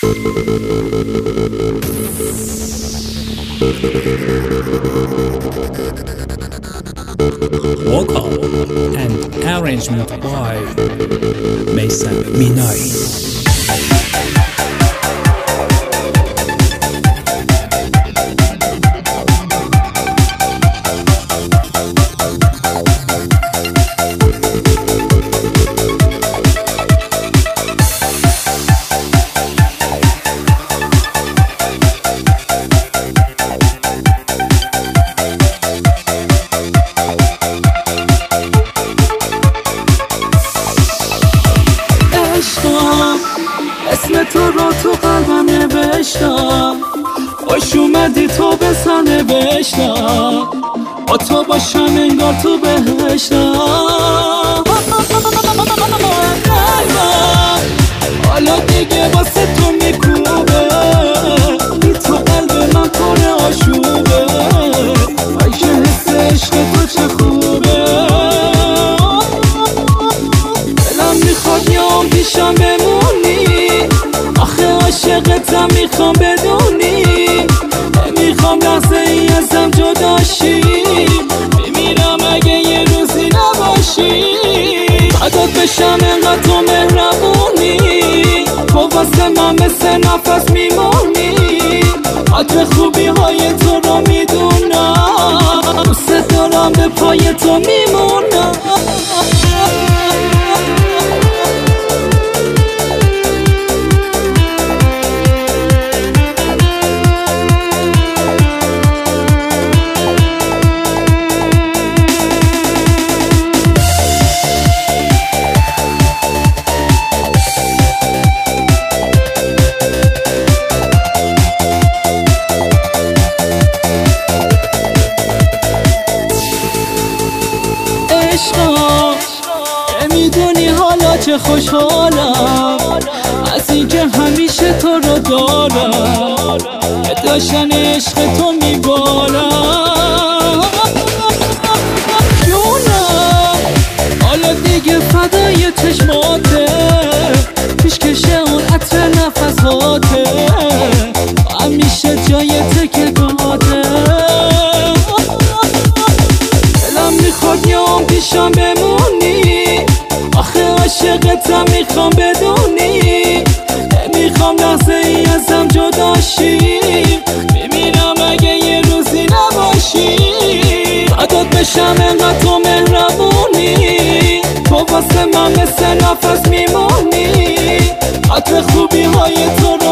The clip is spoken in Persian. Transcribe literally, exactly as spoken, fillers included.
Vocal and arrangement by Mason Minai. اسم تو رو تو قلبم نوشتم، باش اومدی تو به سر نوشتم، با تو باشم انگار تو بهشتم. حالا دیگه واسه تو میکوبه، بی تو قلب من پر آشوبه، عیش حس عشق تو چه خوبه. دلم میخواد یام پیشم بمونی، آخه عاشقتم میخوام بدونی، نمیخوام لحظه ای ازم جداشی، میمیرم اگه یه روزی نباشی. فدات بشم انقدر تو مهربونی، تو واسه من مثل نفس میمونی، قدر خوبی های تو رو میدونم، دوست دارم به پای تو میمونم. نمیدونی حالا چه خوشحالم از اینکه همیشه تو رو دارم، به داشتن عشق تو میبالم. جونم حالا دیگه فدای چشماته، پیشکش اون عطر نفساته، همیشه جای تکگاته. دلم میخواد یام پیشم بمونی، آخه عاشقتم میخوام بدونی، نمیخوام لحظه ای ازم جداشی، میمیرم اگه یه روزی نباشی. فدات بشم انقدر تو مهربونی، تو واسه من مثل نفس میمونی، قدر خوبی های تو رو